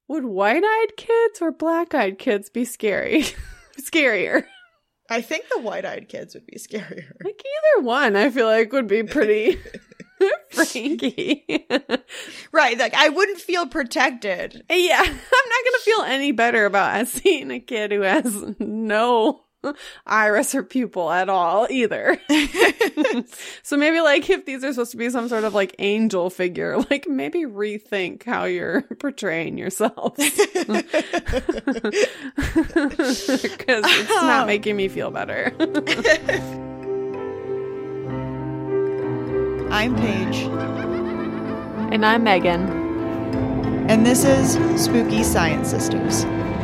Would white-eyed kids or black-eyed kids be scarier? I think the white-eyed kids would be scarier. Like either one, I feel like would be pretty freaky. Right, like I wouldn't feel protected. Yeah, I'm not gonna feel any better about seeing a kid who has no iris or pupil at all either. So maybe like if these are supposed to be some sort of like angel figure, like maybe rethink how you're portraying yourself. Because it's not making me feel better. I'm Paige. And I'm Megan. And this is Spooky Science Sisters.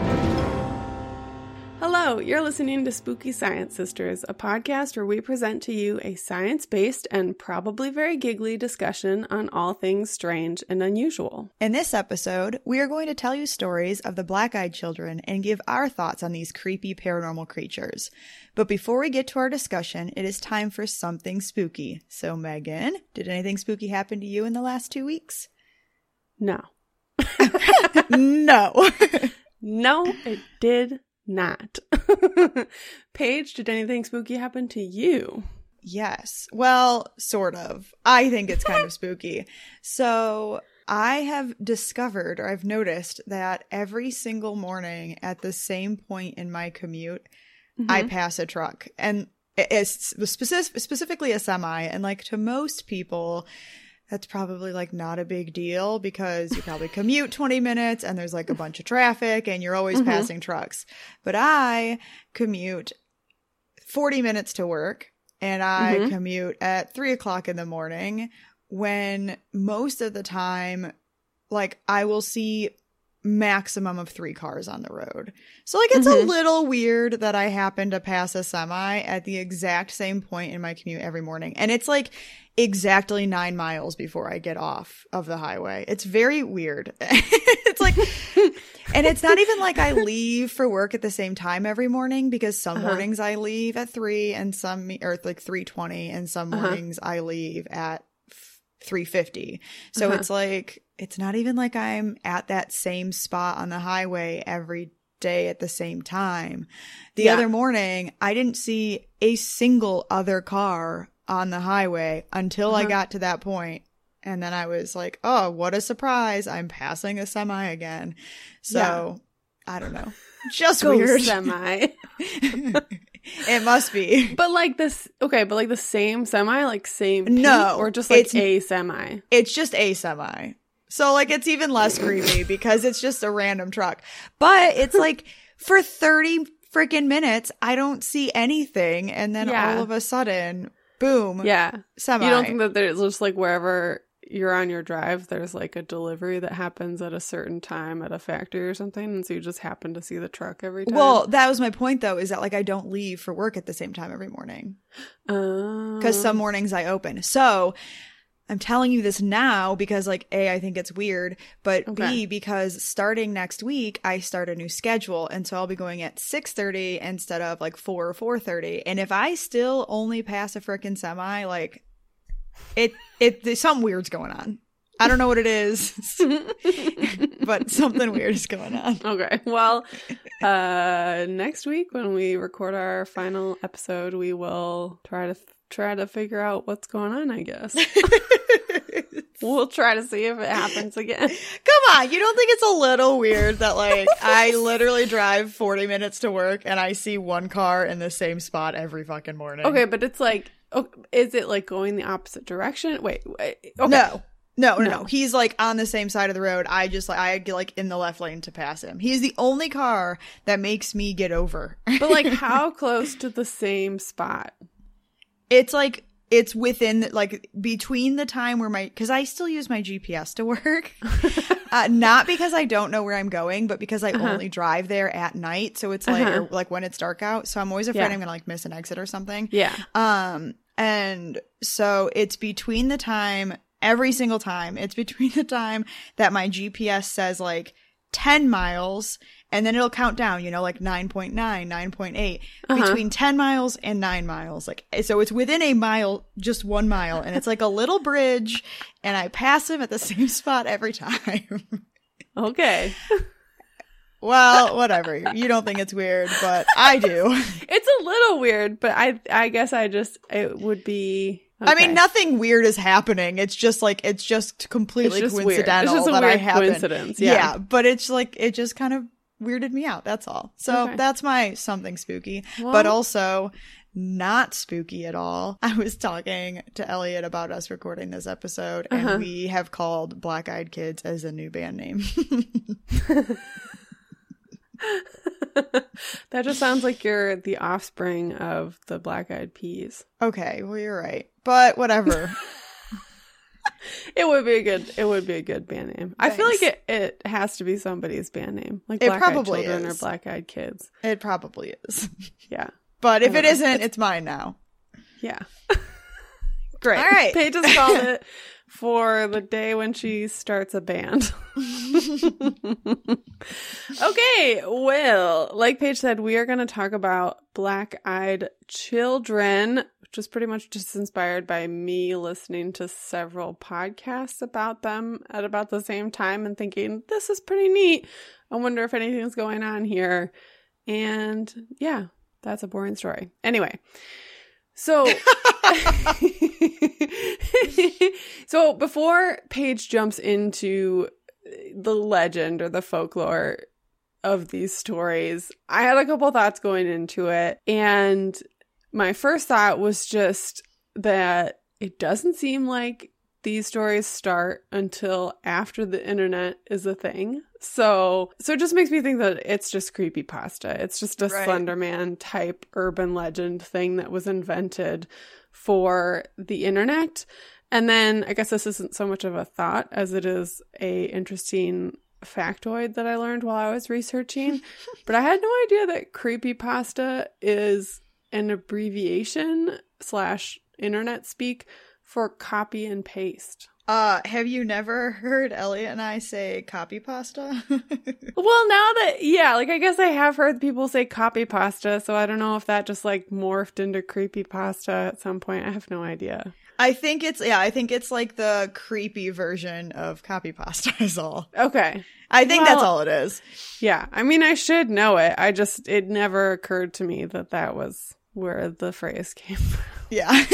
Hello, you're listening to Spooky Science Sisters, a podcast where we present to you a science-based and probably very giggly discussion on all things strange and unusual. In this episode, we are going to tell you stories of the black-eyed children and give our thoughts on these creepy paranormal creatures. But before we get to our discussion, it is time for something spooky. So Megan, did anything spooky happen to you in the last 2 weeks? No. No. No, it did not. Paige, did anything spooky happen to you? Yes. Well, sort of. I think it's kind of spooky. So I have discovered, or I've noticed, that every single morning at the same point in my commute, I pass a truck. And it's specifically a semi. And like to most people, that's probably like not a big deal because you probably commute 20 minutes and there's like a bunch of traffic and you're always passing trucks. But I commute 40 minutes to work and I commute at 3 o'clock in the morning when most of the time, like I will see maximum of 3 cars on the road. So like it's a little weird that I happen to pass a semi at the exact same point in my commute every morning. And it's like exactly 9 miles before I get off of the highway. It's very weird. It's like, and it's not even like I leave for work at the same time every morning because some mornings I leave at 3 and some, or like 3:20 and some mornings I leave at 3:50. So it's like, it's not even like I'm at that same spot on the highway every day at the same time. The other morning, I didn't see a single other car on the highway until I got to that point. And then I was like, oh, what a surprise. I'm passing a semi again. So I don't know. Just Go weird. Semi. It must be. But like this, okay, but like the same semi, like same peak, No, or just like a semi? It's just a semi. So like it's even less creepy because it's just a random truck. But it's like for 30 freaking minutes, I don't see anything. And then all of a sudden, boom. Yeah. Semi. You don't think that there's just like wherever you're on your drive, there's like a delivery that happens at a certain time at a factory or something, and so you just happen to see the truck every time? Well, that was my point though, is that like I don't leave for work at the same time every morning. Because some mornings I open. So I'm telling you this now because like A, I think it's weird, but B, because starting next week, I start a new schedule. And so I'll be going at 6:30 instead of like 4 or 4:30. And if I still only pass a frickin' semi, like there's something weird's going on. I don't know what it is, but something weird is going on. Okay. Well, next week when we record our final episode, we will try to figure out what's going on, I guess. We'll try to see if it happens again. Come on, you don't think it's a little weird that like I literally drive 40 minutes to work and I see one car in the same spot every fucking morning? Okay, but it's like, is it like going the opposite direction? Wait. Okay. No. He's like on the same side of the road. I get like in the left lane to pass him. He's the only car that makes me get over. But like how close to the same spot? It's like, it's within like between the time where because I still use my GPS to work. Not because I don't know where I'm going, but because I only drive there at night. So it's like, or like when it's dark out. So I'm always afraid I'm going to like miss an exit or something. Yeah. And so it's between the time, every single time, it's between the time that my GPS says like 10 miles and then it'll count down, you know, like 9.9, 9.8, between 10 miles and 9 miles. Like, so it's within a mile, just 1 mile. And it's like a little bridge and I pass him at the same spot every time. Okay. Well, whatever. You don't think it's weird, but I do. It's a little weird, but I guess it would be. Okay. I mean, nothing weird is happening. It's just completely coincidental that I happen. Coincidence, yeah. But it's like, it just kind of weirded me out. That's all. So that's my something spooky, but also not spooky at all. I was talking to Elliot about us recording this episode, and we have called Black Eyed Kids as a new band name. That just sounds like you're the offspring of the Black Eyed Peas. Okay, well, you're right, but whatever. It would be a good band name. Thanks. I feel like it has to be somebody's band name, like Black Eyed Children or Black Eyed Kids. It probably is. Yeah, but if it isn't, it's mine now. Yeah. Great. All right. Paige has called it for the day when she starts a band. Okay, well, like Paige said, we are going to talk about Black Eyed Children, which was pretty much just inspired by me listening to several podcasts about them at about the same time and thinking, this is pretty neat. I wonder if anything's going on here. And yeah, that's a boring story. Anyway, so before Paige jumps into the legend or the folklore of these stories, I had a couple thoughts going into it. And my first thought was just that it doesn't seem like these stories start until after the internet is a thing. So it just makes me think that it's just creepypasta. It's just a Slender Man type urban legend thing that was invented for the internet. And then I guess this isn't so much of a thought as it is a interesting factoid that I learned while I was researching. But I had no idea that creepypasta is an abbreviation / internet speak for copy and paste. Have you never heard Elliot and I say copy pasta? Well, now that, I guess I have heard people say copy pasta, so I don't know if that just like morphed into creepy pasta at some point. I have no idea. I think it's like the creepy version of copy pasta is all. Okay. I think that's all it is. Yeah. I mean, I should know it. It never occurred to me that was where the phrase came from. Yeah.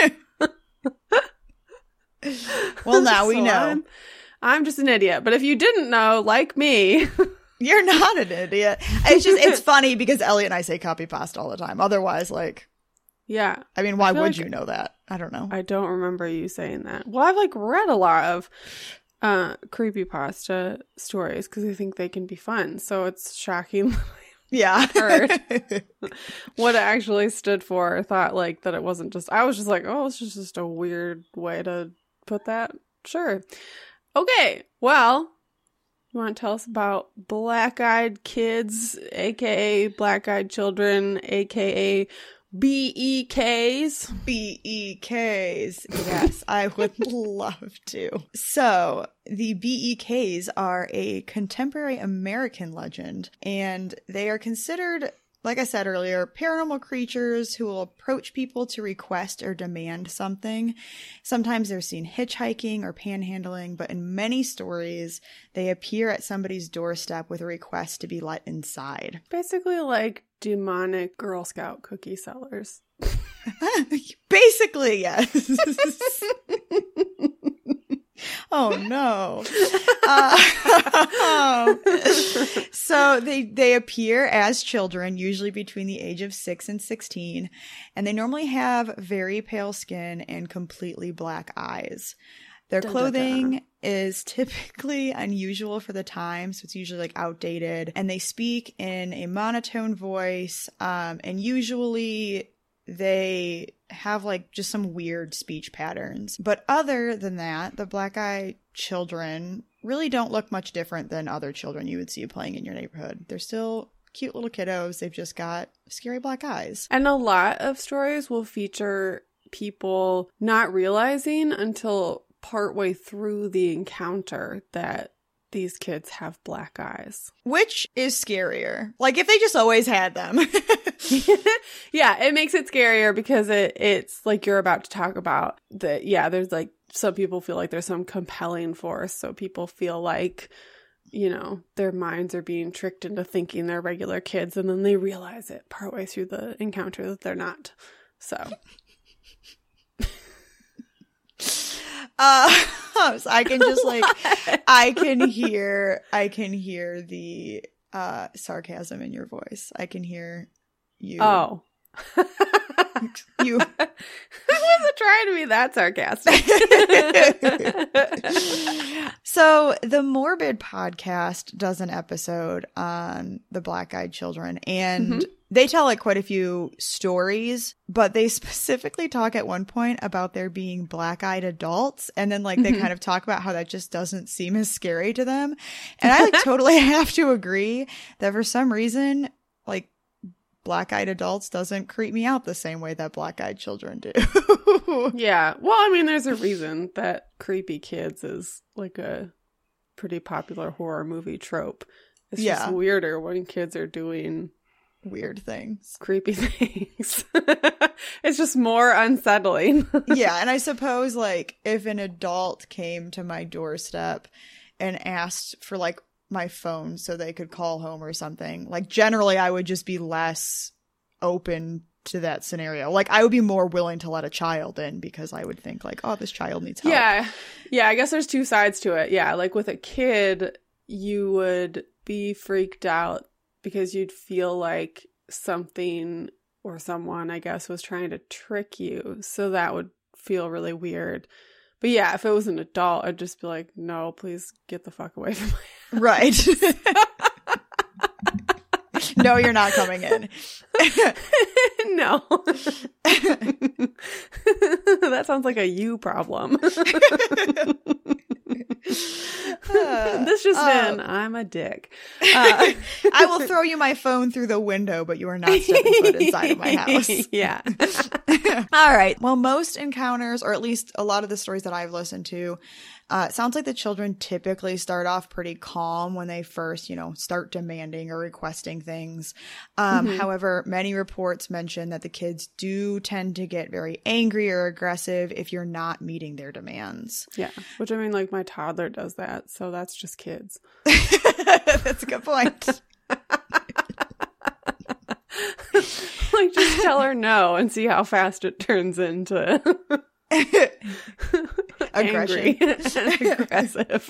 Well, now we know. I'm just an idiot. But if you didn't know, like me, you're not an idiot. It's funny because Elliot and I say copy pasta all the time. Otherwise, yeah. I mean, why would you know that? I don't know. I don't remember you saying that. Well, I've read a lot of creepypasta stories because I think they can be fun. So it's shocking. Yeah. Heard what it actually stood for. I thought that it wasn't just, I was just like, oh, it's just a weird way to put that. Sure. Okay. Well, you want to tell us about Black Eyed Kids, aka Black Eyed Children, aka BEKs? BEKs. Yes, I would love to. So, the BEKs are a contemporary American legend, and they are considered, like I said earlier, paranormal creatures who will approach people to request or demand something. Sometimes they're seen hitchhiking or panhandling, but in many stories, they appear at somebody's doorstep with a request to be let inside. Basically like demonic Girl Scout cookie sellers. Basically, yes. Oh no. So they appear as children, usually between the age of 6 and 16, and they normally have very pale skin and completely black eyes. Their clothing is typically unusual for the time, so it's usually outdated, and they speak in a monotone voice, and usually they have just some weird speech patterns. But other than that, the Black Eyed Children really don't look much different than other children you would see playing in your neighborhood. They're still cute little kiddos. They've just got scary black eyes. And a lot of stories will feature people not realizing until partway through the encounter that these kids have black eyes. Which is scarier. If they just always had them. Yeah, it makes it scarier because it's like you're about to talk about that. Yeah, there's some people feel like there's some compelling force. So people feel like you know, their minds are being tricked into thinking they're regular kids, and then they realize it partway through the encounter that they're not. So. So I can just like, I can hear the sarcasm in your voice. I can hear you. Oh. You. I wasn't trying to be that sarcastic. So the Morbid podcast does an episode on the Black-Eyed Children, and they tell like quite a few stories, but they specifically talk at one point about there being black-eyed adults, and then like they kind of talk about how that just doesn't seem as scary to them. And I like totally have to agree that for some reason, like, black-eyed adults doesn't creep me out the same way that black-eyed children do. Yeah. Well, I mean, there's a reason that creepy kids is like a pretty popular horror movie trope. It's just weirder when kids are doing weird things. Creepy things. It's just more unsettling. Yeah, and I suppose like if an adult came to my doorstep and asked for like my phone so they could call home or something, like generally I would just be less open to that scenario. Like I would be more willing to let a child in because I would think like, oh, this child needs help. Yeah, I guess there's two sides to it. Yeah, like with a kid you would be freaked out because you'd feel like something or someone, I guess, was trying to trick you, so that would feel really weird. But yeah, if it was an adult, I'd just be like, no, please get the fuck away from my house. Right. No, you're not coming in. No. That sounds like a you problem. This just in, I'm a dick. I will throw you my phone through the window, but you are not stepping foot inside of my house. Yeah. All right. Well, most encounters, or at least a lot of the stories that I've listened to, it sounds like the children typically start off pretty calm when they first, start demanding or requesting things. However, many reports mention that the kids do tend to get very angry or aggressive if you're not meeting their demands. Yeah. Which, I mean, like my toddler does that. So that's just kids. That's a good point. Like, just tell her no and see how fast it turns into aggression and aggressive.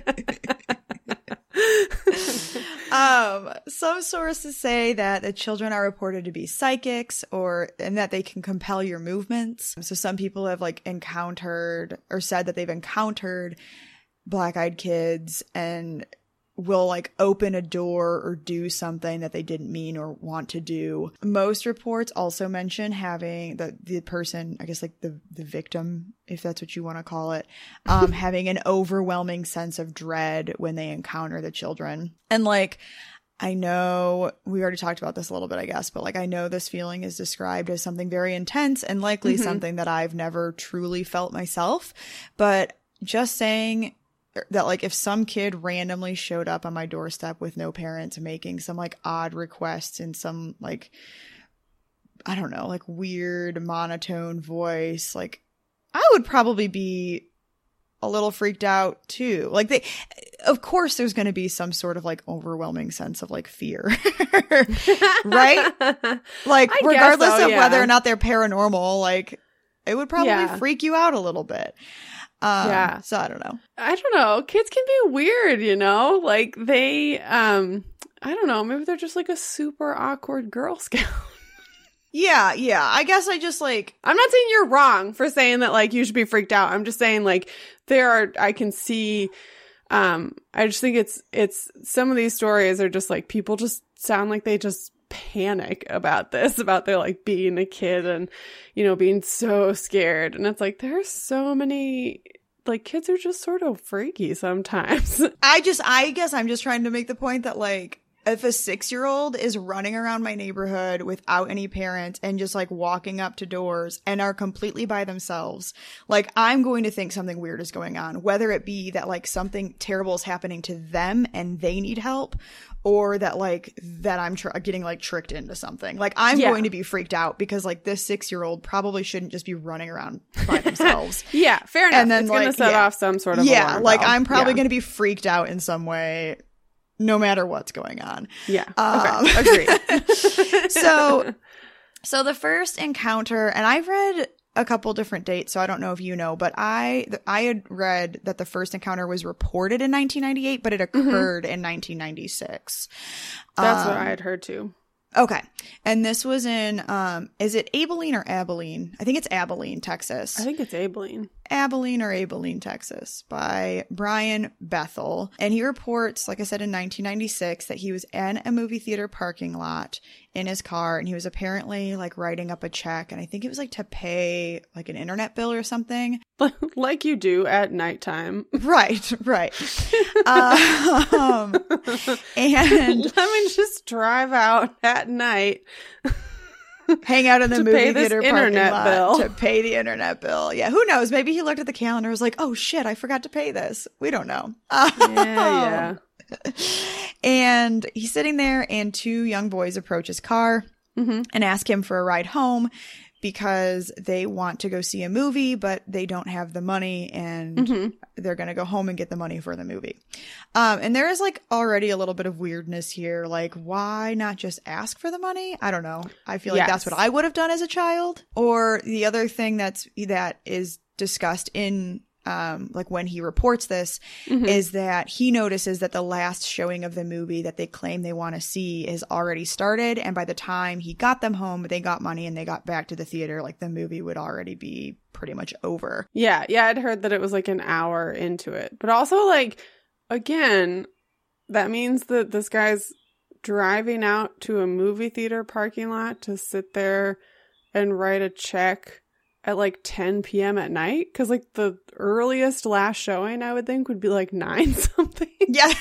Some sources say that the children are reported to be psychics and that they can compel your movements. So some people have like encountered or said that they've encountered black-eyed kids and will like open a door or do something that they didn't mean or want to do. Most reports also mention having the person, I guess like the victim, if that's what you want to call it, having an overwhelming sense of dread when they encounter the children. And like, I know we already talked about this a little bit, I guess, but like I know this feeling is described as something very intense and likely something that I've never truly felt myself. But just saying that like if some kid randomly showed up on my doorstep with no parents making some like odd requests in some like, I don't know, like weird monotone voice, like I would probably be a little freaked out too. Like of course there's going to be some sort of like overwhelming sense of like fear, right? Like regardless of whether or not they're paranormal, like it would probably freak you out a little bit. So I don't know. Kids can be weird, like they, I don't know. Maybe they're just like a super awkward Girl Scout. Yeah. I guess I just like, I'm not saying you're wrong for saying that like you should be freaked out. I'm just saying like I can see, I just think it's some of these stories are just like people just sound like they just panic about their like being a kid and being so scared, and it's like there's so many like kids are just sort of freaky sometimes. I guess I'm just trying to make the point that like if a 6-year-old is running around my neighborhood without any parents and just like walking up to doors and are completely by themselves, like I'm going to think something weird is going on, whether it be that like something terrible is happening to them and they need help, or that I'm getting like tricked into something. Like I'm going to be freaked out because like this 6-year-old probably shouldn't just be running around by themselves. Yeah, fair enough. And then it's going to set off some sort of alarm like bell. I'm probably going to be freaked out in some way no matter what's going on. Yeah. Okay. Agreed. So the first encounter, and I've read a couple different dates, so I don't know if you know, but I had read that the first encounter was reported in 1998, but it occurred in 1996. That's what I had heard too. Okay. And this was in, is it Abilene or Abilene? I think it's Abilene, Texas. I think it's Abilene. Abilene or Abilene, Texas, by Brian Bethel. And he reports, like I said, in 1996 that he was in a movie theater parking lot in his car, and he was apparently like writing up a check, and I think it was like to pay like an internet bill or something. Like you do at nighttime. Right. And let me just drive out at night. Hang out in the movie theater parking lot bill. to pay the internet bill. Yeah, who knows? Maybe he looked at the calendar and was like, oh shit, I forgot to pay this. We don't know. Yeah. And he's sitting there, and two young boys approach his car and ask him for a ride home because they want to go see a movie, but they don't have the money, and they're going to go home and get the money for the movie. And there is like already a little bit of weirdness here. Like, why not just ask for the money? I don't know. I feel like that's what I would have done as a child. Or the other thing that is discussed in like when he reports this is that he notices that the last showing of the movie that they claim they want to see is already started, and by the time he got them home, they got money and they got back to the theater, like the movie would already be pretty much over. Yeah, I'd heard that it was like an hour into it, but also like, again, that means that this guy's driving out to a movie theater parking lot to sit there and write a check at like 10 p.m. at night, because like the earliest last showing I would think would be like 9 something. Yeah.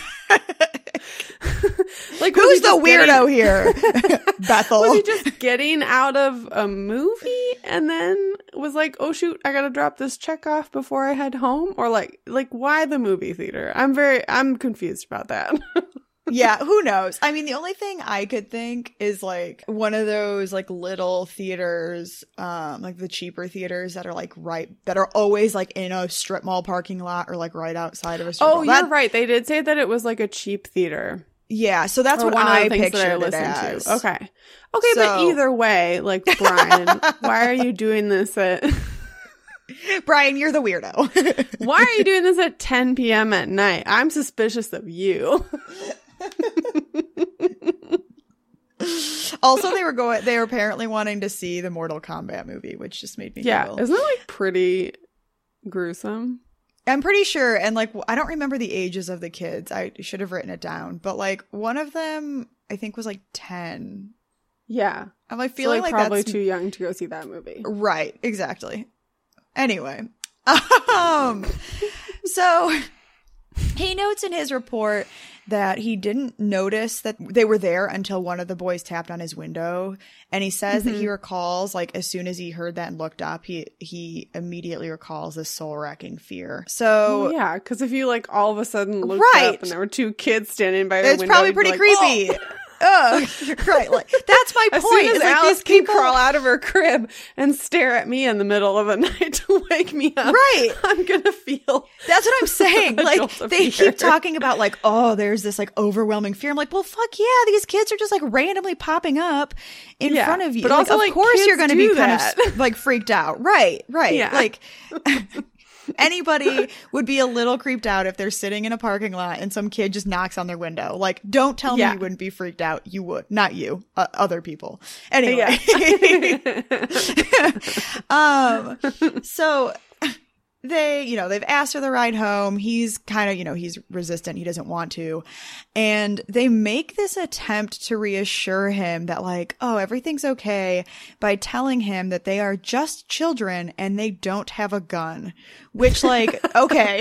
Like, who's the weirdo here? Bethel. Was he just getting out of a movie and then was like, oh shoot, I gotta drop this check off before I head home? Or like why the movie theater? I'm confused about that. Yeah, who knows? I mean, the only thing I could think is like one of those like little theaters, like the cheaper theaters that are like that are always like in a strip mall parking lot or like right outside of a strip mall. Oh, you're right. They did say that it was like a cheap theater. Yeah, so that's what I pictured it as. To. Okay, but either way, like, Brian, why are you doing this at... Brian, you're the weirdo. Why are you doing this at 10 p.m. at night? I'm suspicious of you. Also, they were apparently wanting to see the Mortal Kombat movie, which just made me giggle. Isn't that like pretty gruesome? I'm pretty sure, and like I don't remember the ages of the kids. I should have written it down, but like one of them I think was like 10. Yeah, I'm like feeling like probably that's too young to go see that movie. Right, exactly. Anyway, so he notes in his report that he didn't notice that they were there until one of the boys tapped on his window. And he says that he recalls, like, as soon as he heard that and looked up, he immediately recalls this soul-wracking fear. So... yeah, because if you, like, all of a sudden looked up and there were two kids standing by your window... It's probably pretty creepy. Oh! Right, like that's my point. As soon as like Alice can crawl out of her crib and stare at me in the middle of the night to wake me up, right? I'm gonna feel. That's what I'm saying. Like they keep talking about like, oh, there's this like overwhelming fear. I'm like, well, fuck yeah, these kids are just like randomly popping up in front of you. But also, of course, you're gonna be kind of like freaked out, right? Yeah. Like. Anybody would be a little creeped out if they're sitting in a parking lot and some kid just knocks on their window. Like, don't tell me you wouldn't be freaked out. You would. Not you. Other people. Anyway. So they've asked for the ride home. He's kind of, he's resistant. He doesn't want to. And they make this attempt to reassure him that like, oh, everything's okay by telling him that they are just children and they don't have a gun, which like, okay,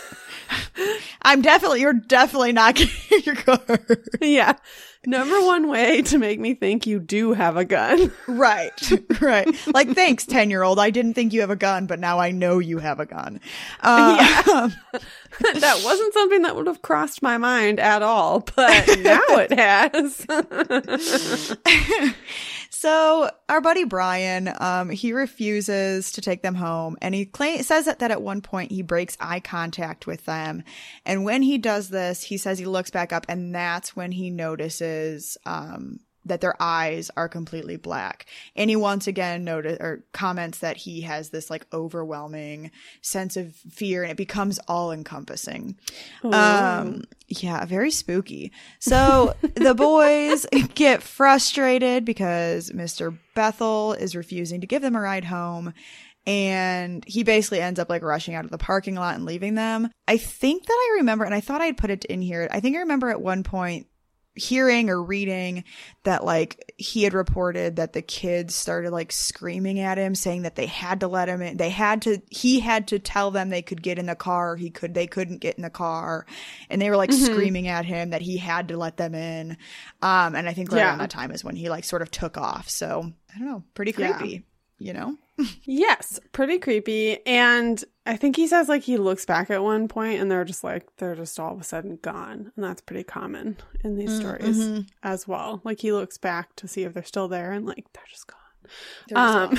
you're definitely not getting your car. Yeah. Number one way to make me think you do have a gun. Right. Like, thanks, 10-year-old. I didn't think you have a gun, but now I know you have a gun. That wasn't something that would have crossed my mind at all, but now it has. So our buddy Brian, he refuses to take them home, and he says that at one point he breaks eye contact with them. And when he does this, he says he looks back up, and that's when he notices that their eyes are completely black. And he once again comments that he has this like overwhelming sense of fear, and it becomes all encompassing. Yeah, very spooky. So the boys get frustrated because Mr. Bethel is refusing to give them a ride home. And he basically ends up like rushing out of the parking lot and leaving them. I think that I remember, and I thought I'd put it in here. I think I remember at one point hearing or reading that like he had reported that the kids started like screaming at him, saying that they had to let him in. He had to tell them they could get in the car. They couldn't get in the car. And they were like screaming at him that he had to let them in. And I think around that time is when he like sort of took off. So I don't know, pretty creepy, you know? Yes, pretty creepy. And I think he says like he looks back at one point and they're just all of a sudden gone. And that's pretty common in these stories as well. Like he looks back to see if they're still there and like they're just gone.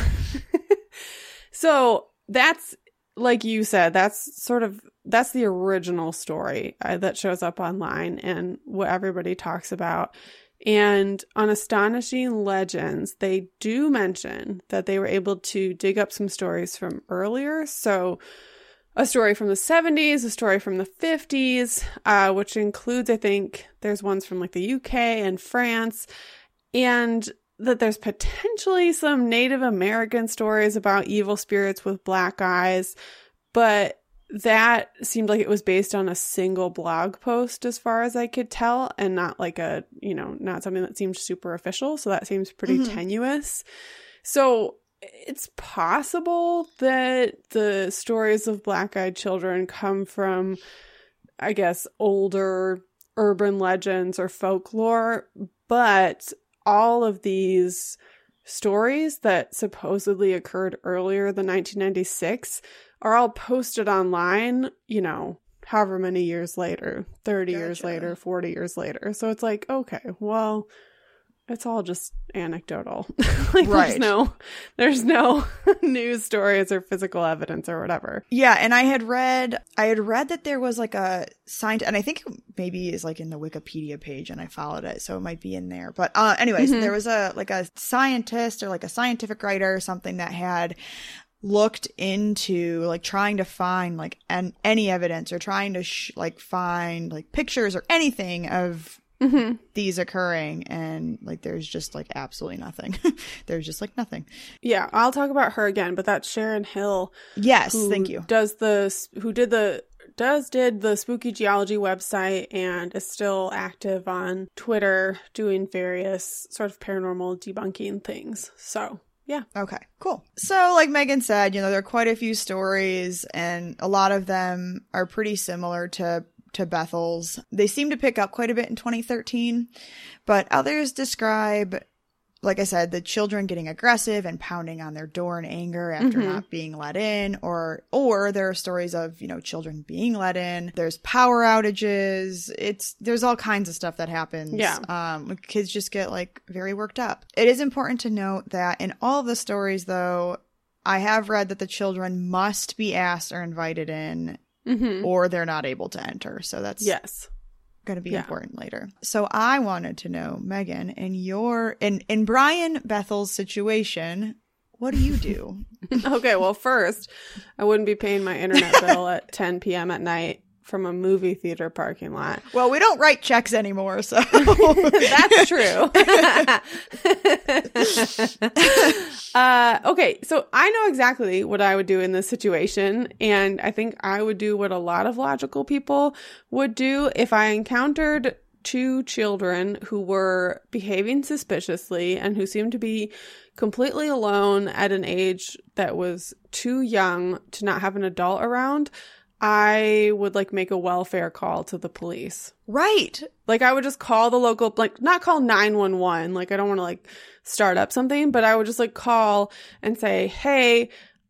So that's, like you said, that's the original story that shows up online and what everybody talks about. And on Astonishing Legends, they do mention that they were able to dig up some stories from earlier. So a story from the 70s, a story from the 50s, which includes, I think, there's ones from like the UK and France, and that there's potentially some Native American stories about evil spirits with black eyes, but that seemed like it was based on a single blog post as far as I could tell, and not like not something that seemed super official. So that seems pretty tenuous. So it's possible that the stories of black-eyed children come from, I guess, older urban legends or folklore, but all of these stories that supposedly occurred earlier than 1996 are all posted online, however many years later, 30 years later, 40 years later. So it's like, okay, well, it's all just anecdotal. Like right. There's no news stories or physical evidence or whatever. Yeah, and I had read that there was like a scientist, and I think it maybe is like in the Wikipedia page, and I followed it, so it might be in there. But anyways, there was a scientist or like a scientific writer or something that had looked into like trying to find like any evidence or trying to find like pictures or anything of these occurring, and like there's just like absolutely nothing. There's just like nothing. Yeah, I'll talk about her again, but that's Sharon Hill. Yes, thank you. Did the Spooky Geology website and is still active on Twitter doing various sort of paranormal debunking things. So yeah. Okay, cool. So like Megan said, there are quite a few stories, and a lot of them are pretty similar to Bethel's. They seem to pick up quite a bit in 2013, but others describe, like I said, the children getting aggressive and pounding on their door in anger after not being let in, or there are stories of, children being let in. There's power outages. There's all kinds of stuff that happens. Yeah. Kids just get like very worked up. It is important to note that in all of the stories, though, I have read that the children must be asked or invited in, or they're not able to enter. So that's going to be important later. So I wanted to know, Megan, in Brian Bethel's situation, what do you do? Okay, well, first, I wouldn't be paying my internet bill at 10 p.m. at night from a movie theater parking lot. Well, we don't write checks anymore, so. That's true. Okay, so I know exactly what I would do in this situation, and I think I would do what a lot of logical people would do if I encountered two children who were behaving suspiciously and who seemed to be completely alone at an age that was too young to not have an adult around. I would like make a welfare call to the police. Right. Like I would just call the local, like not call 911. Like I don't want to like start up something, but I would just like call and say, hey,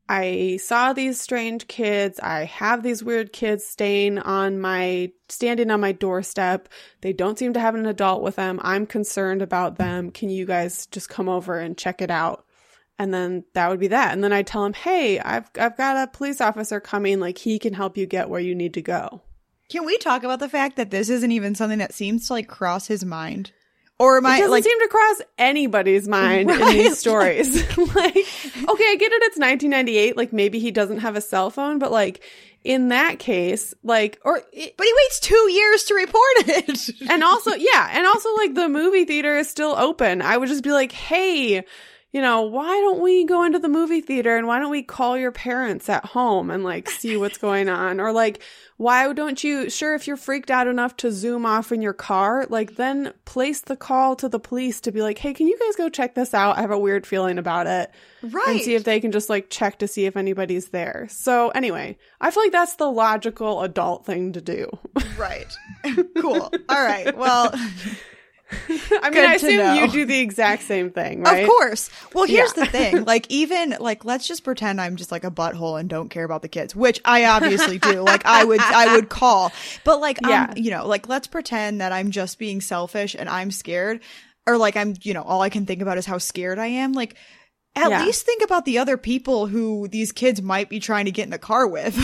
I saw these strange kids. I have these weird kids standing on my doorstep. They don't seem to have an adult with them. I'm concerned about them. Can you guys just come over and check it out? And then that would be that. And then I tell him, hey, I've got a police officer coming. Like, he can help you get where you need to go. Can we talk about the fact that this isn't even something that seems to like cross his mind? Or am I, it doesn't like, seem to cross anybody's mind in these stories. Like, okay, I get it. It's 1998. Like, maybe he doesn't have a cell phone, but like in that case, like, but he waits 2 years to report it. And also like the movie theater is still open. I would just be like, hey, you know, why don't we go into the movie theater and why don't we call your parents at home and like see what's going on? Or like, why don't you, sure, if you're freaked out enough to zoom off in your car, like then place the call to the police to be like, hey, can you guys go check this out? I have a weird feeling about it. Right. And see if they can just like check to see if anybody's there. So anyway, I feel like that's the logical adult thing to do. Right. Cool. All right. Well, I mean, I assume you do the exact same thing, right? Of course. Well, here's the thing. Like, even, like, let's just pretend I'm just, like, a butthole and don't care about the kids, which I obviously do. Like, I would call. But, like, you know, like, let's pretend that I'm just being selfish and I'm scared. Or, like, I'm, you know, all I can think about is how scared I am. Like, at least think about the other people who these kids might be trying to get in the car with.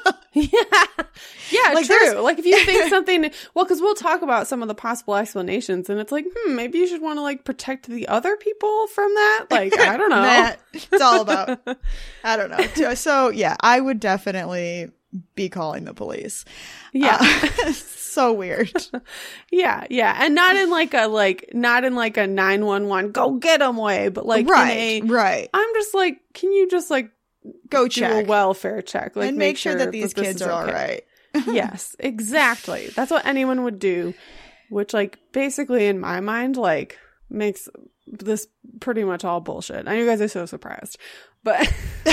Yeah, like, true. Like if you think something, well, because we'll talk about some of the possible explanations, and it's like, maybe you should want to like protect the other people from that. Like, I don't know. It's all about, I don't know. So yeah, I would definitely be calling the police. Yeah. So weird. Yeah. And not in like a 911 go get them way, but like right. I'm just like, can you just like go do check a welfare check, like and make sure that these kids are all right. Yes, exactly. That's what anyone would do, which like basically in my mind like makes this pretty much all bullshit. I know you guys are so surprised, but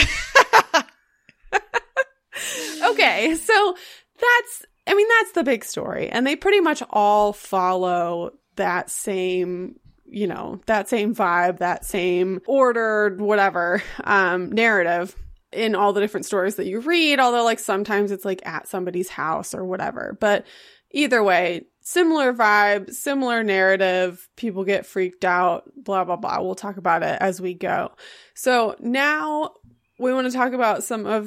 okay, so that's the big story, and they pretty much all follow that same, you know, that same vibe, that same ordered whatever narrative in all the different stories that you read, although like sometimes it's like at somebody's house or whatever. But either way, similar vibe, similar narrative, people get freaked out, blah, blah, blah. We'll talk about it as we go. So now we want to talk about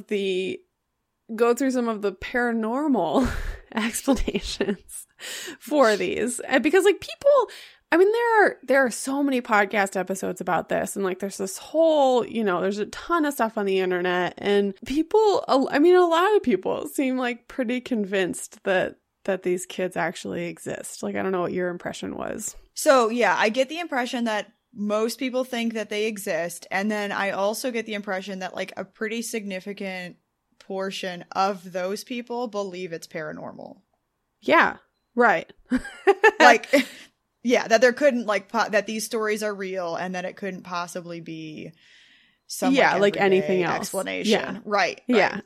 go through some of the paranormal explanations for these. Because like people, I mean, there are so many podcast episodes about this, and like there's this whole, you know, there's a ton of stuff on the internet, and people, I mean, a lot of people seem like pretty convinced that these kids actually exist. Like, I don't know what your impression was. So yeah, I get the impression that most people think that they exist, and then I also get the impression that like a pretty significant portion of those people believe it's paranormal. Yeah, right. Like, yeah, that there couldn't like that these stories are real, and that it couldn't possibly be some like anything else explanation. Yeah. Right. Yeah.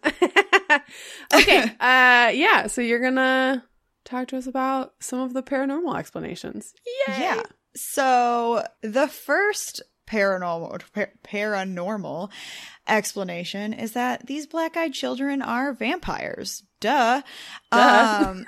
Okay. Yeah. So you're gonna talk to us about some of the paranormal explanations. Yay! Yeah. So the first paranormal explanation is that these black-eyed children are vampires. Duh. And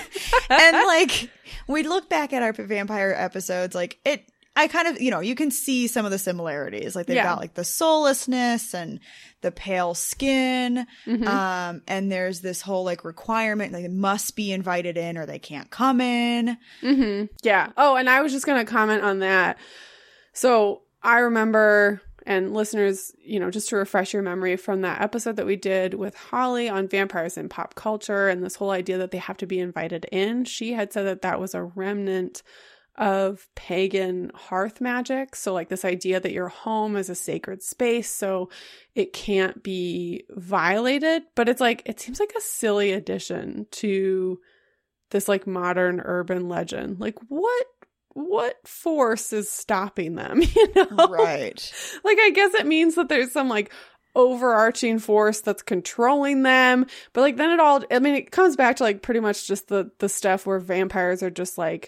like we look back at our vampire episodes, like I kind of, you know, you can see some of the similarities. Like they've got like the soullessness and the pale skin. Mm-hmm. And there's this whole like requirement, like they must be invited in or they can't come in. Mm-hmm. Yeah. Oh, and I was just going to comment on that. So I remember, and listeners, you know, just to refresh your memory from that episode that we did with Holly on vampires in pop culture and this whole idea that they have to be invited in, she had said that that was a remnant of pagan hearth magic. So like this idea that your home is a sacred space, so it can't be violated. But it's like, it seems like a silly addition to this like modern urban legend. Like what force is stopping them, you know? Right. Like, I guess it means that there's some like overarching force that's controlling them. But like then it comes back to like pretty much just the stuff where vampires are just like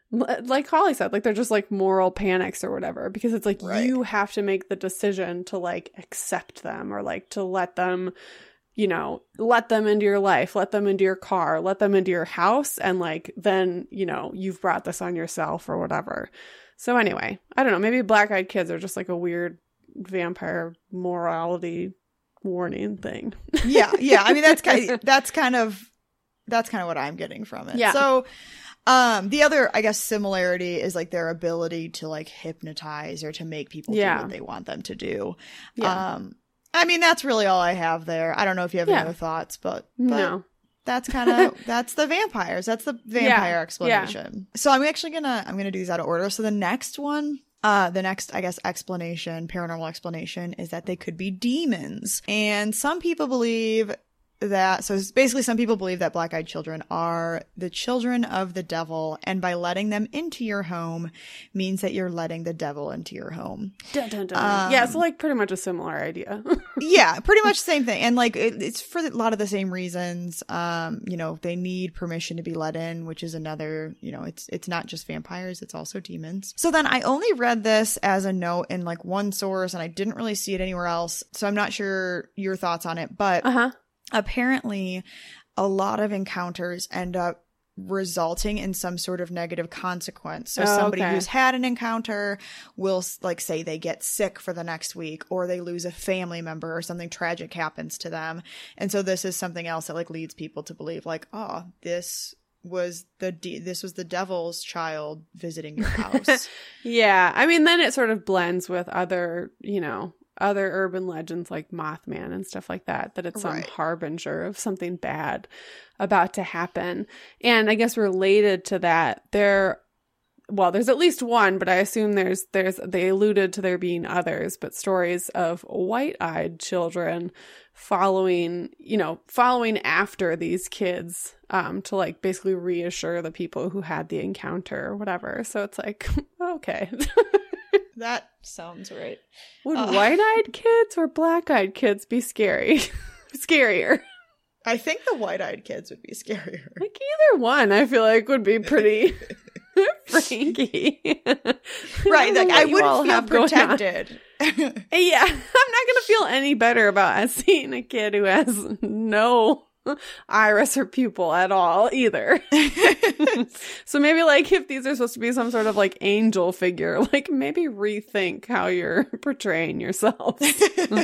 like Holly said, like they're just like moral panics or whatever, because it's like Right. you have to make the decision to like accept them or like to let them, you know, let them into your life, let them into your car, let them into your house. And like, then, you know, you've brought this on yourself or whatever. So anyway, I don't know. Maybe Black-Eyed Kids are just like a weird vampire morality warning thing. Yeah. I mean, that's kind of what I'm getting from it. Yeah. So, the other, I guess, similarity is like their ability to like hypnotize or to make people do what they want them to do. Yeah. I mean, that's really all I have there. I don't know if you have any other thoughts, but no. that's kind of, that's the vampires. That's the vampire explanation. So I'm actually I'm gonna do these out of order. So the next one, I guess, paranormal explanation is that they could be demons. And some people believe that, so basically some people believe that black-eyed children are the children of the devil, and by letting them into your home means that you're letting the devil into your home. Dun, dun, dun. Yeah, so like pretty much a similar idea. Yeah, pretty much the same thing. And like it's for a lot of the same reasons. You know, they need permission to be let in, which is another, you know, it's not just vampires, it's also demons. So then I only read this as a note in like one source, and I didn't really see it anywhere else. So I'm not sure your thoughts on it, but apparently a lot of encounters end up resulting in some sort of negative consequence. So somebody who's had an encounter will like say they get sick for the next week, or they lose a family member, or something tragic happens to them. And so this is something else that like leads people to believe like, oh, this was the devil's child visiting your house. Yeah. I mean, then it sort of blends with other, you know, other urban legends like Mothman and stuff like that it's some harbinger of something bad about to happen. And I guess related to that, there's at least one, but I assume they alluded to there being others, but stories of white-eyed children following after these kids to like basically reassure the people who had the encounter or whatever. So it's like, okay. That sounds right. Would white-eyed kids or black-eyed kids be scarier? I think the white-eyed kids would be scarier. Like either one, I feel like would be pretty freaky. Right, like I wouldn't feel protected. Yeah, I'm not gonna feel any better about seeing a kid who has no iris or pupil at all either. So maybe like if these are supposed to be some sort of like angel figure, like maybe rethink how you're portraying yourself, because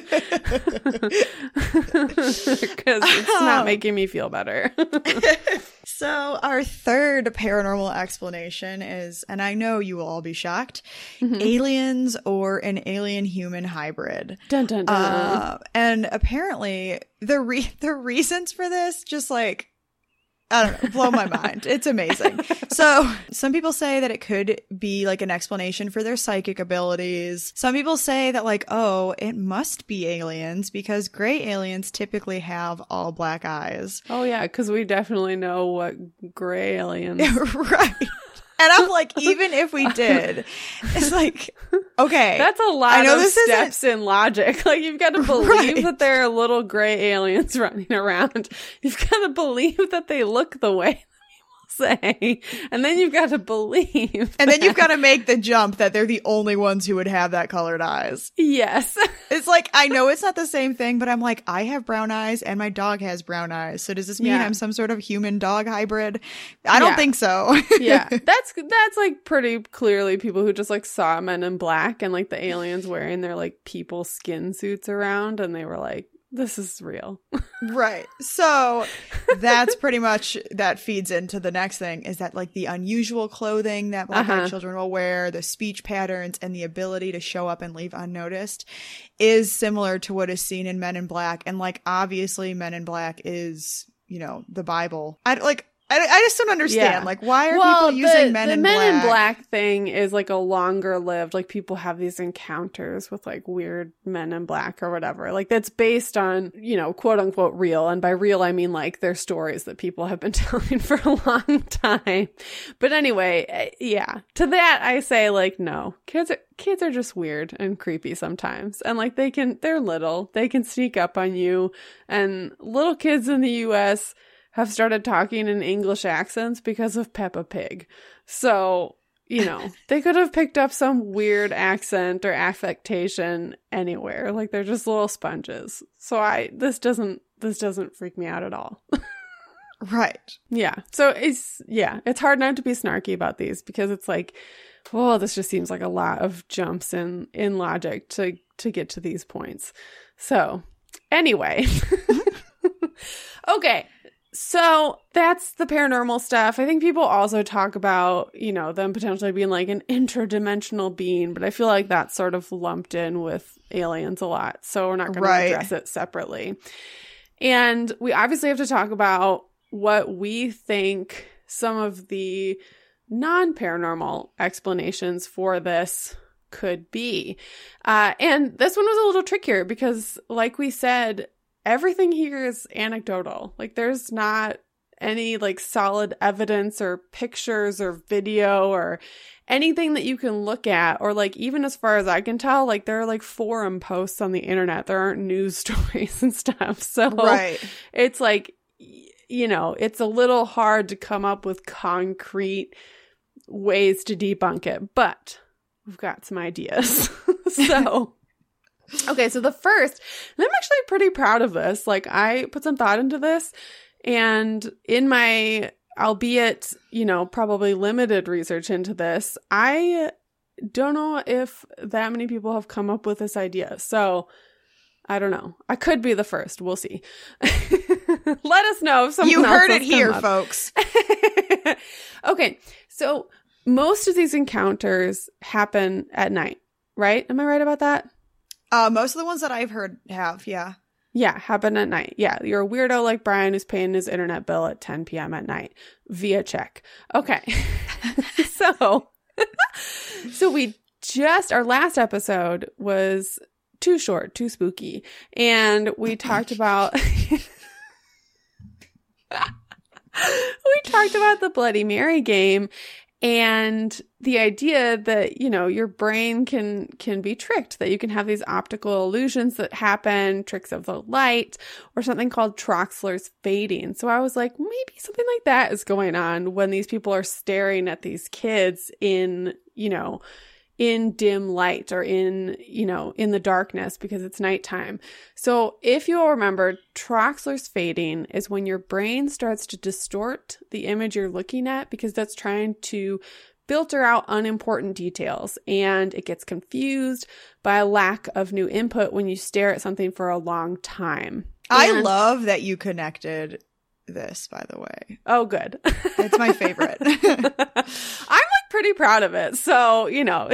it's not making me feel better. So our third paranormal explanation is, and I know you will all be shocked, aliens or an alien-human hybrid. Dun, dun, dun. And apparently the reasons for this just like, I don't know, blow my mind. It's amazing. So some people say that it could be like an explanation for their psychic abilities. Some people say that like, oh, it must be aliens because gray aliens typically have all black eyes. Oh yeah, because we definitely know what gray aliens. Right. And I'm like, even if we did, it's like, okay. That's a lot of steps in logic. Like, you've got to believe that there are little gray aliens running around. You've got to believe that they look the way say, and then you've got to believe. And then you've got to make the jump that they're the only ones who would have that colored eyes. Yes. It's like, I know it's not the same thing, but I'm like, I have brown eyes and my dog has brown eyes. So does this mean I'm some sort of human dog hybrid? I don't think so. Yeah. That's like pretty clearly people who just like saw Men in Black and like the aliens wearing their like people skin suits around, and they were like, this is real. Right. So that's pretty much, that feeds into the next thing, is that like the unusual clothing that black-eyed children will wear, the speech patterns, and the ability to show up and leave unnoticed is similar to what is seen in Men in Black. And like, obviously Men in Black is, you know, the Bible. I just don't understand. Yeah. Like, why are people using Men in Black? The Men in Black thing is like a longer lived, like people have these encounters with like weird Men in Black or whatever. Like that's based on, you know, quote unquote real. And by real, I mean like they're stories that people have been telling for a long time. But anyway, yeah, to that I say like, no, kids are just weird and creepy sometimes. And like they're little, they can sneak up on you. And little kids in the US have started talking in English accents because of Peppa Pig. So, they could have picked up some weird accent or affectation anywhere. Like they're just little sponges. So this doesn't freak me out at all. Right. Yeah. So it's hard not to be snarky about these because it's like, oh, this just seems like a lot of jumps in logic to get to these points. So anyway. Okay. So that's the paranormal stuff. I think people also talk about, them potentially being like an interdimensional being, but I feel like that's sort of lumped in with aliens a lot. So we're not going to address it separately. And we obviously have to talk about what we think some of the non-paranormal explanations for this could be. And this one was a little trickier because, like we said, everything here is anecdotal. Like there's not any like solid evidence or pictures or video or anything that you can look at, or like even as far as I can tell, like there are like forum posts on the internet. There aren't news stories and stuff. So it's like, it's a little hard to come up with concrete ways to debunk it, but we've got some ideas. So okay, so the first, and I'm actually pretty proud of this. Like I put some thought into this, and in my, albeit, probably limited research into this, I don't know if that many people have come up with this idea. So I don't know. I could be the first. We'll see. Let us know if someone You else heard has it here, come up. folks. Okay, so most of these encounters happen at night, right? Am I right about that? Most of the ones that I've heard have, yeah. Yeah, happen at night. Yeah, you're a weirdo like Brian who's paying his internet bill at 10 p.m. at night via check. Okay. So our last episode was too short, too spooky. And we talked about the Bloody Mary game and the idea that, your brain can be tricked, that you can have these optical illusions that happen, tricks of the light, or something called Troxler's fading. So I was like, maybe something like that is going on when these people are staring at these kids in dim light or in the darkness because it's nighttime. So if you'll remember, Troxler's fading is when your brain starts to distort the image you're looking at because that's trying to filter out unimportant details, and it gets confused by a lack of new input when you stare at something for a long time. I love that you connected this, by the way. Oh, good. It's my favorite. I'm pretty proud of it. So,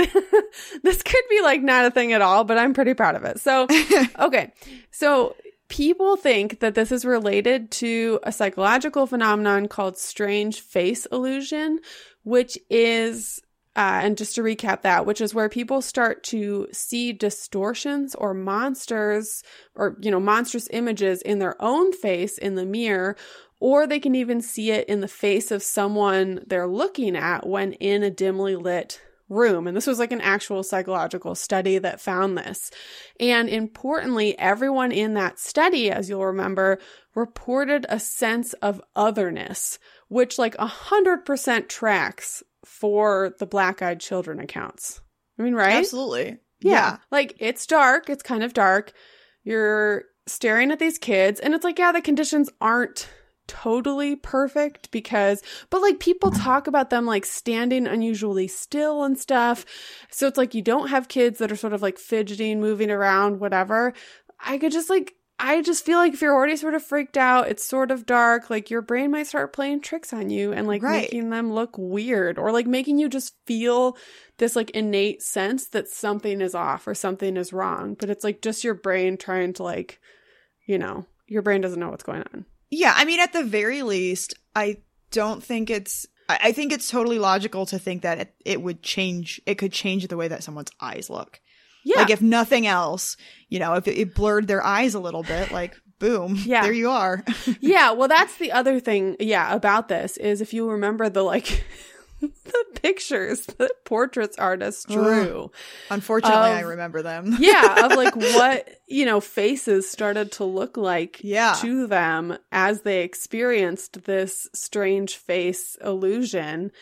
this could be like not a thing at all, but I'm pretty proud of it. So, okay. So people think that this is related to a psychological phenomenon called strange face illusion, which is, and just to recap that, which is where people start to see distortions or monsters or, monstrous images in their own face in the mirror, or they can even see it in the face of someone they're looking at when in a dimly lit room. And this was like an actual psychological study that found this. And importantly, everyone in that study, as you'll remember, reported a sense of otherness, which like 100% tracks for the Black-Eyed Children accounts. I mean, right? Absolutely. Yeah. Like it's dark. It's kind of dark. You're staring at these kids and it's like, yeah, the conditions aren't totally perfect but like people talk about them like standing unusually still and stuff. So it's like you don't have kids that are sort of like fidgeting, moving around, whatever. I just feel like if you're already sort of freaked out, it's sort of dark, like your brain might start playing tricks on you and like making them look weird or like making you just feel this like innate sense that something is off or something is wrong. But it's like just your brain trying to like, your brain doesn't know what's going on. Yeah, I mean, at the very least, I think it's totally logical to think that it could change the way that someone's eyes look. Yeah. Like if nothing else, if it blurred their eyes a little bit, like boom, there you are. Yeah, well, that's the other thing, about this is if you remember the like the pictures that portraits artists drew. Unfortunately, I remember them. Of like what, faces started to look like to them as they experienced this strange face illusion.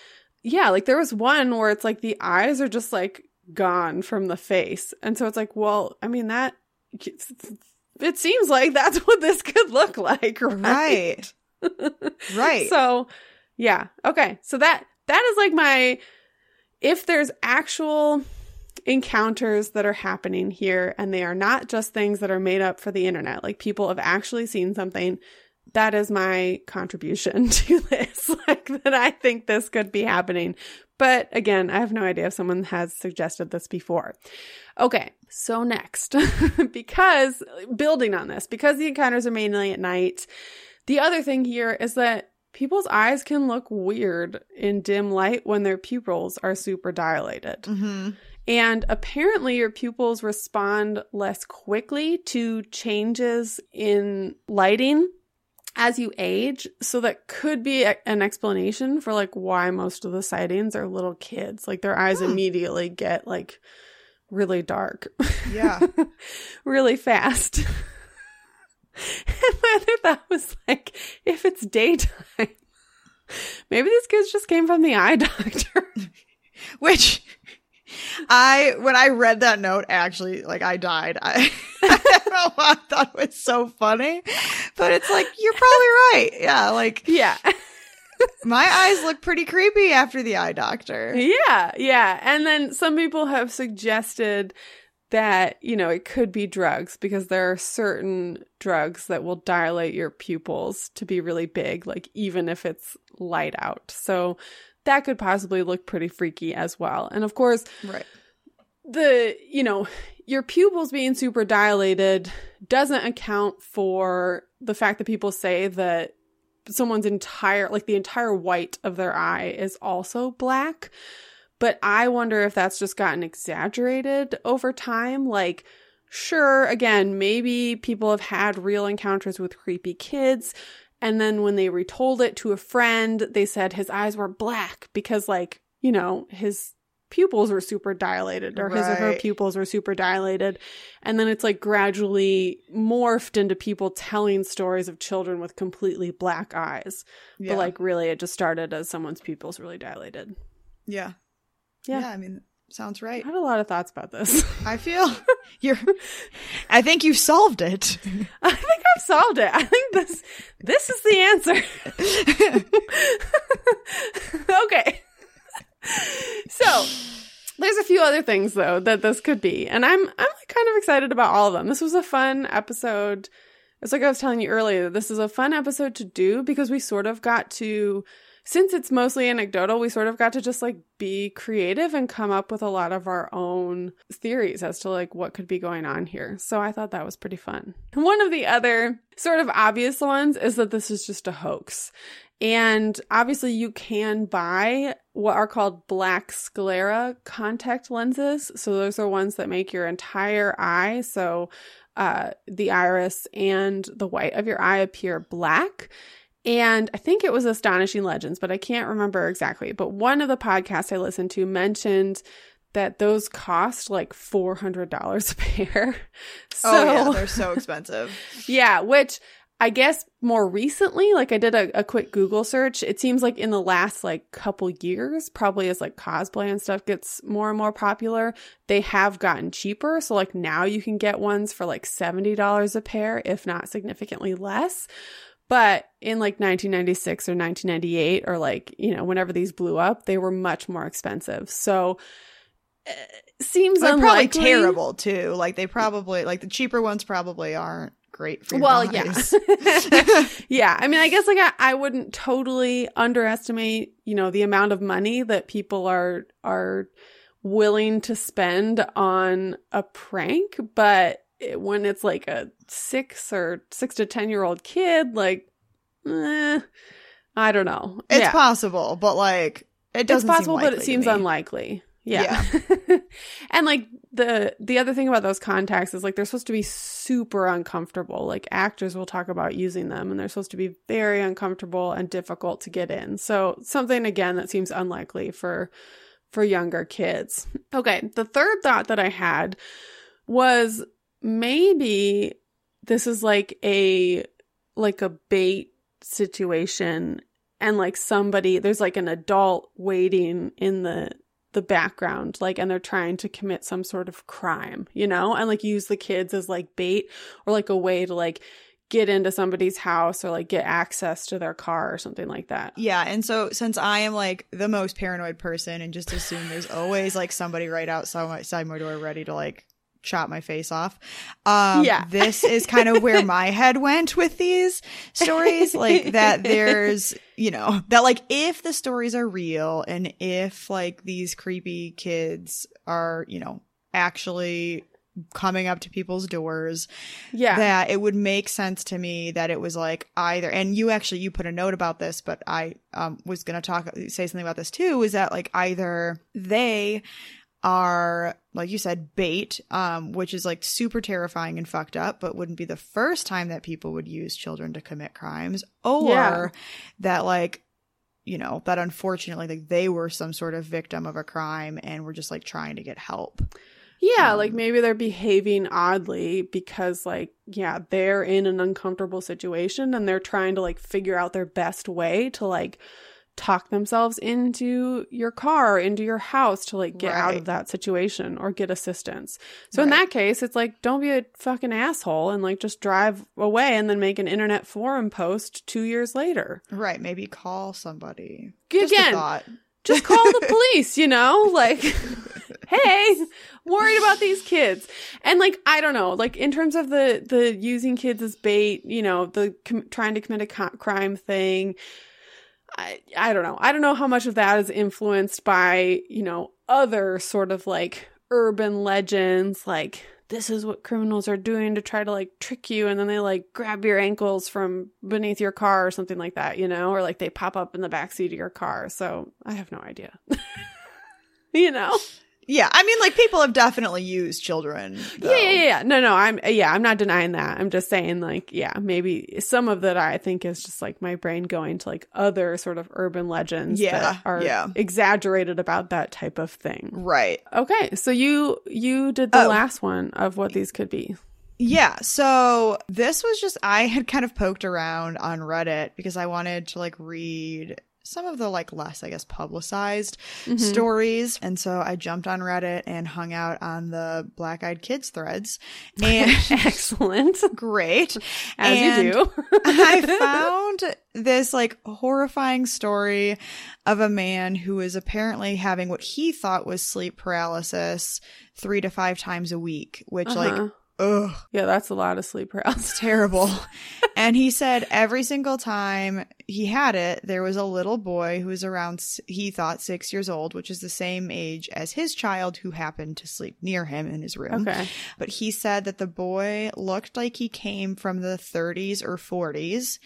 yeah, like there was one where it's like the eyes are just like gone from the face. And so it's like, well, I mean, that it seems like that's what this could look like, right? Right. So, yeah. Okay. So that is like my, if there's actual encounters that are happening here and they are not just things that are made up for the internet, like people have actually seen something, that is my contribution to this, like that I think this could be happening. But again, I have no idea if someone has suggested this before. Okay, so next, because building on this, because the encounters are mainly at night, the other thing here is that people's eyes can look weird in dim light when their pupils are super dilated. Mm-hmm. And apparently your pupils respond less quickly to changes in lighting as you age. So that could be an explanation for like why most of the sightings are little kids. Like their eyes immediately get like really dark. Yeah. Really fast. And my other thought was like, if it's daytime, maybe these kids just came from the eye doctor. Which when I read that note, actually, like I died. I don't know why I thought it was so funny, but it's like, you're probably right. Yeah. Like, yeah. My eyes look pretty creepy after the eye doctor. Yeah. Yeah. And then some people have suggested that, you know, it could be drugs because there are certain drugs that will dilate your pupils to be really big, like even if it's light out. So that could possibly look pretty freaky as well. And of course, right. Your pupils being super dilated doesn't account for the fact that people say that someone's the entire white of their eye is also black. But I wonder if that's just gotten exaggerated over time. Like, sure, again, maybe people have had real encounters with creepy kids. And then when they retold it to a friend, they said his eyes were black because, like, you know, his pupils were super dilated or his or her pupils were super dilated. And then it's like gradually morphed into people telling stories of children with completely black eyes. Yeah. But like really it just started as someone's pupils really dilated. Yeah. I mean, sounds right. I had a lot of thoughts about this. I feel I think you solved it. I think I've solved it. I think this is the answer. Okay. So there's a few other things though that this could be, and I'm like kind of excited about all of them. This was a fun episode. It's like I was telling you earlier, this is a fun episode to do because we sort of got to, since it's mostly anecdotal, we sort of got to just like be creative and come up with a lot of our own theories as to like what could be going on here. So I thought that was pretty fun. One of the other sort of obvious ones is that this is just a hoax. And obviously you can buy what are called black sclera contact lenses. So those are ones that make your entire eye, so the iris and the white of your eye appear black. And I think it was Astonishing Legends, but I can't remember exactly. But one of the podcasts I listened to mentioned that those cost like $400 a pair. So, oh yeah, they're so expensive. Yeah, which I guess more recently, like I did a quick Google search. It seems like in the last like couple years, probably as like cosplay and stuff gets more and more popular, they have gotten cheaper. So like now you can get ones for like $70 a pair, if not significantly less. But in like 1996 or 1998 or like, you know, whenever these blew up, they were much more expensive. So seems they're unlikely. Probably terrible too. Like they probably, like the cheaper ones probably aren't great for your eyes. Yeah. Yeah. I mean, I guess like I wouldn't totally underestimate, you know, the amount of money that people are willing to spend on a prank, but when it's like a 6 to 10-year-old kid, like, I don't know. It's possible, but like, it doesn't It's possible, seem likely but it seems to me. unlikely. Yeah. And like the other thing about those contacts is like they're supposed to be super uncomfortable. Like actors will talk about using them and they're supposed to be very uncomfortable and difficult to get in. So something again that seems unlikely for younger kids. Okay, the third thought that I had was maybe this is like a bait situation and like there's like an adult waiting in the background, like, and they're trying to commit some sort of crime, you know, and like use the kids as like bait or like a way to like get into somebody's house or like get access to their car or something like that. Yeah. And so since I am like the most paranoid person and just assume there's always like somebody right outside my door ready to like chop my face off. This is kind of where my head went with these stories, like that there's, you know, that like if the stories are real and if like these creepy kids are, you know, actually coming up to people's doors, that it would make sense to me that it was like either, and you put a note about this, but I was going to say something about this too, is that like either they are, like you said, bait, which is like super terrifying and fucked up, but wouldn't be the first time that people would use children to commit crimes, or that like, you know, that unfortunately like they were some sort of victim of a crime and were just like trying to get help. Yeah, like maybe they're behaving oddly because like, yeah, they're in an uncomfortable situation and they're trying to like figure out their best way to like talk themselves into your car, into your house to like get out of that situation or get assistance. So in that case, it's like, don't be a fucking asshole and like just drive away and then make an internet forum post 2 years later. Right. Maybe call somebody. Again, just a thought. Just call the police, you know, like, hey, worried about these kids. And like, I don't know, like in terms of the using kids as bait, you know, the trying to commit a crime thing, I don't know. I don't know how much of that is influenced by, you know, other sort of like urban legends, like this is what criminals are doing to try to like trick you. And then they like grab your ankles from beneath your car or something like that, you know, or like they pop up in the backseat of your car. So I have no idea, you know? Yeah, I mean, like people have definitely used children. Though. Yeah. No, I'm not denying that. I'm just saying, like, yeah, maybe some of that I think is just like my brain going to like other sort of urban legends that are exaggerated about that type of thing. Right. Okay, so you did the last one of what these could be. Yeah, so this was just, I had kind of poked around on Reddit because I wanted to like read some of the like less, I guess, publicized stories. And so I jumped on Reddit and hung out on the Black Eyed Kids threads. And excellent. Great. As you do. I found this like horrifying story of a man who was apparently having what he thought was sleep paralysis 3 to 5 times a week, which like, ugh. Yeah, that's a lot of sleep paralysis. It's terrible. And he said every single time he had it, there was a little boy who was around, he thought, 6 years old, which is the same age as his child who happened to sleep near him in his room. Okay. But he said that the boy looked like he came from the 30s or 40s,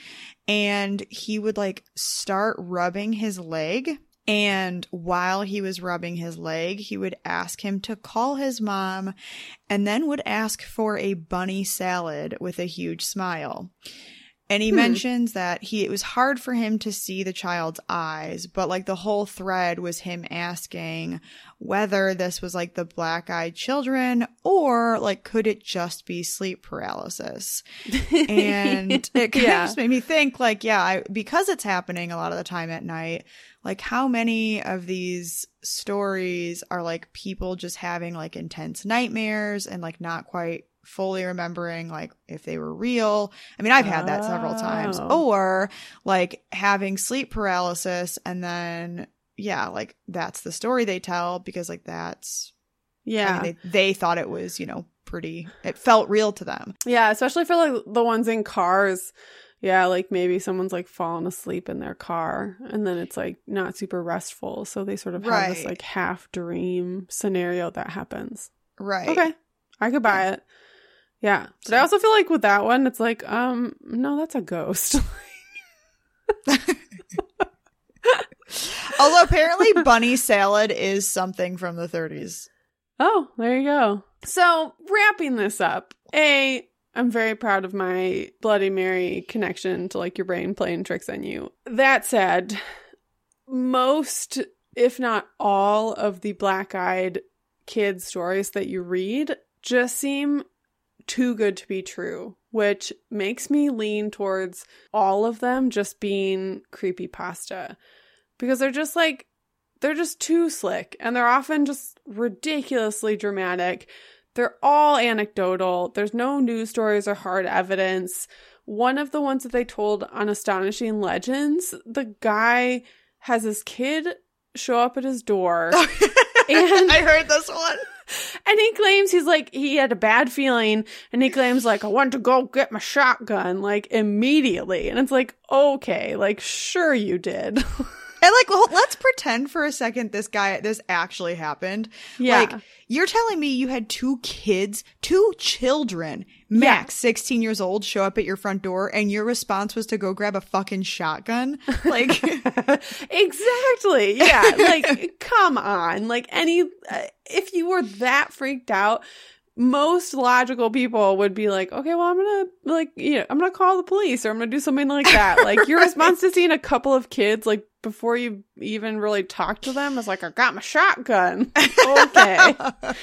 and he would like start rubbing his leg. And while he was rubbing his leg, he would ask him to call his mom and then would ask for a bunny salad with a huge smile. And he mentions that it was hard for him to see the child's eyes, but like the whole thread was him asking whether this was like the black-eyed children or like could it just be sleep paralysis? And it kind of just made me think like, because it's happening a lot of the time at night, like how many of these stories are like people just having like intense nightmares and like not quite fully remembering like if they were real. I mean, I've had that several times. Or like having sleep paralysis and then like that's the story they tell because like that's I mean, they thought it was, you know, it felt real to them. Yeah, especially for like the ones in cars. Yeah, like maybe someone's like fallen asleep in their car and then it's like not super restful. So they sort of have this like half dream scenario that happens. Right. Okay. I could buy it. Yeah. But I also feel like with that one, it's like, no, that's a ghost. Although apparently bunny salad is something from the 30s. Oh, there you go. So wrapping this up, I'm very proud of my Bloody Mary connection to like your brain playing tricks on you. That said, most, if not all of the Black-Eyed Kids stories that you read just seem too good to be true, which makes me lean towards all of them just being creepypasta, because they're just too slick, and they're often just ridiculously dramatic. They're all anecdotal. There's no news stories or hard evidence. One of the ones that they told on Astonishing Legends, the guy has his kid show up at his door. And I heard this one. And he claims he had a bad feeling, and he claims I went to go get my shotgun immediately. And it's okay, sure you did. And well, let's pretend for a second this actually happened. Yeah. You're telling me you had two children, max 16 years old, show up at your front door, and your response was to go grab a fucking shotgun? Exactly. Yeah. Come on. If you were that freaked out, most logical people would be okay, well, I'm gonna I'm gonna call the police, or I'm gonna do something like that. Your response to seeing a couple of kids before you even really talk to them is I got my shotgun. Okay.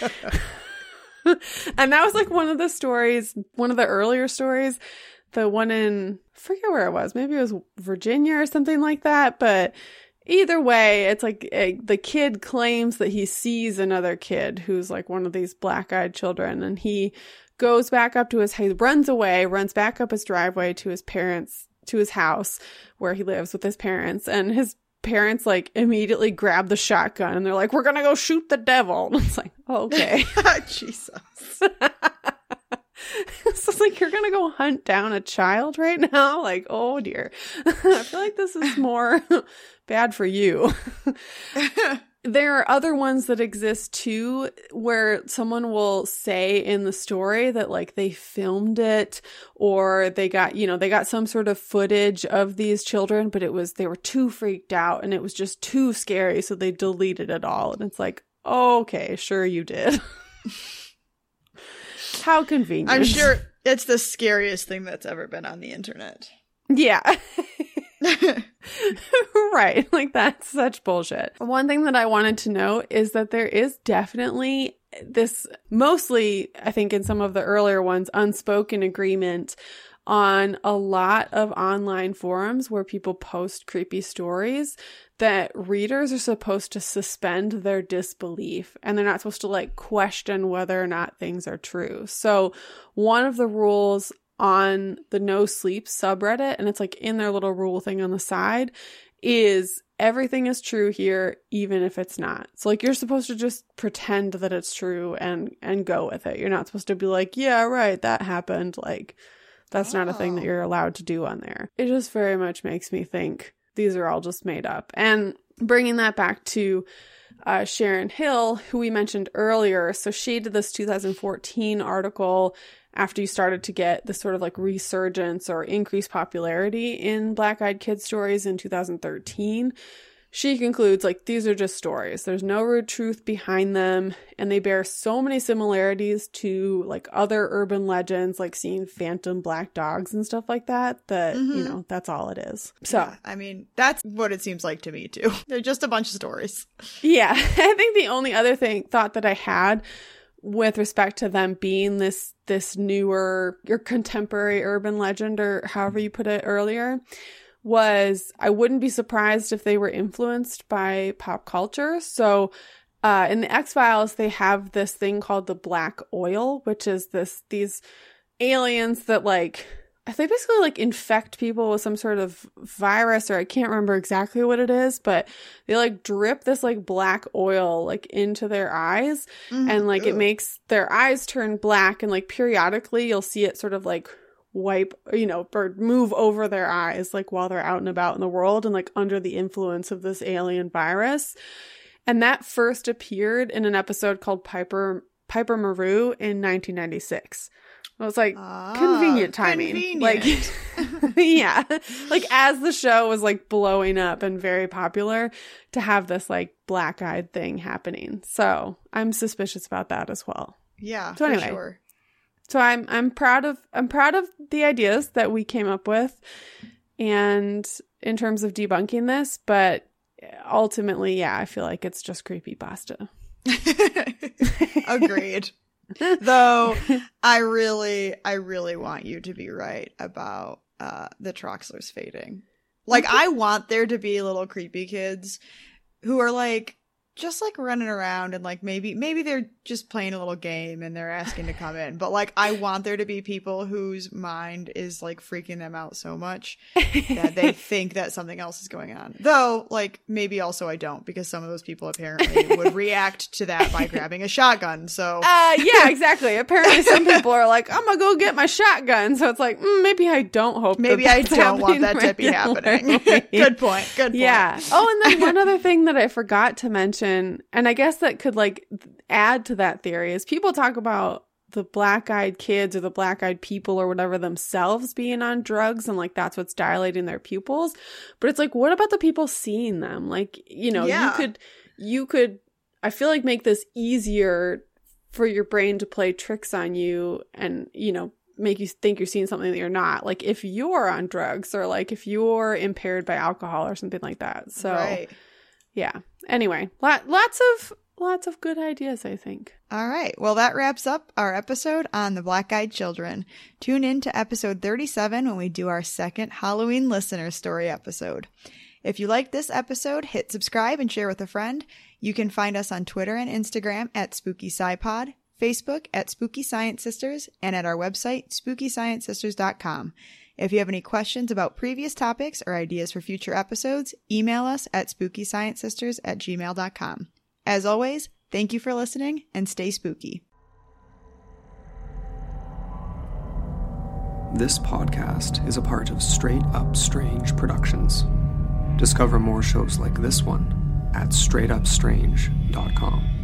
And that was one of the stories, one of the earlier stories, the one in, I forget where it was, maybe it was Virginia or something like that, but either way, it's the kid claims that he sees another kid who's one of these black-eyed children, and he goes back up to he runs away, runs back up his driveway to his parents, to his house where he lives with his parents, and his parents immediately grab the shotgun, and they're we're gonna go shoot the devil. And it's okay. Jesus. So it's you're gonna go hunt down a child right now? Oh dear. I feel this is more bad for you. There are other ones that exist too, where someone will say in the story that they filmed it, or they got some sort of footage of these children, but they were too freaked out and it was just too scary, so they deleted it all. And it's okay, sure you did. How convenient. I'm sure it's the scariest thing that's ever been on the internet. Yeah. Right. That's such bullshit. One thing that I wanted to note is that there is definitely this, mostly, I think in some of the earlier ones, unspoken agreement on a lot of online forums where people post creepy stories that readers are supposed to suspend their disbelief, and they're not supposed to question whether or not things are true. So one of the rules on the No Sleep subreddit, and it's in their little rule thing on the side, is everything is true here, even if it's not. So you're supposed to just pretend that it's true and go with it. You're not supposed to be yeah, right, that happened. That's not a thing that you're allowed to do on there. It just very much makes me think these are all just made up. And bringing that back to Sharon Hill, who we mentioned earlier. So she did this 2014 article after you started to get this sort of resurgence or increased popularity in Black-Eyed Kid stories in 2013. She concludes these are just stories. There's no real truth behind them, and they bear so many similarities to other urban legends, seeing phantom black dogs and stuff like that, that's all it is. So yeah, I mean, that's what it seems like to me too. They're just a bunch of stories. Yeah. I think the only other thought that I had with respect to them being this newer or contemporary urban legend, or however you put it earlier, was I wouldn't be surprised if they were influenced by pop culture. So in the X-Files, they have this thing called the Black Oil, which is these aliens that they basically infect people with some sort of virus, or I can't remember exactly what it is, but they drip this black oil into their eyes, and it makes their eyes turn black, and periodically you'll see it sort of wipe, or move over their eyes while they're out and about in the world, and under the influence of this alien virus. And that first appeared in an episode called Piper Maru in 1996. I was convenient timing. Convenient. Yeah. As the show was blowing up and very popular, to have this black-eyed thing happening. So I'm suspicious about that as well. Yeah, so anyway, for sure. So I'm proud of the ideas that we came up with, and in terms of debunking this, but ultimately, yeah, I feel it's just creepypasta. Agreed. Though I really want you to be right about the Troxlers fading. Like, I want there to be little creepy kids who are like just like running around and like maybe they're just playing a little game and they're asking to come in. But like, I want there to be people whose mind is like freaking them out so much that they think that something else is going on. Though, like, maybe also I don't, because some of those people apparently would react to that by grabbing a shotgun. So yeah, exactly. Apparently some people are like, I'm gonna go get my shotgun. So it's like, maybe I don't hope maybe I don't want that to be happening. Good point. Yeah. Oh, and then one other thing that I forgot to mention, and I guess that could like add to that theory, is people talk about the black-eyed kids or the black-eyed people or whatever themselves being on drugs, and like that's what's dilating their pupils. But it's like, what about the people seeing them? Like, you know, you could I feel like make this easier for your brain to play tricks on you and, you know, make you think you're seeing something that you're not. Like if you're on drugs or like if you're impaired by alcohol or something like that. So right. Yeah. Anyway, lots of good ideas, I think. All right. Well, that wraps up our episode on the Black-Eyed Children. Tune in to episode 37 when we do our second Halloween listener story episode. If you liked this episode, hit subscribe and share with a friend. You can find us on Twitter and Instagram at SpookySciPod, Facebook at Spooky Science Sisters, and at our website, SpookyScienceSisters.com. If you have any questions about previous topics or ideas for future episodes, email us at SpookyScienceSisters@gmail.com. As always, thank you for listening and stay spooky. This podcast is a part of Straight Up Strange Productions. Discover more shows like this one at straightupstrange.com.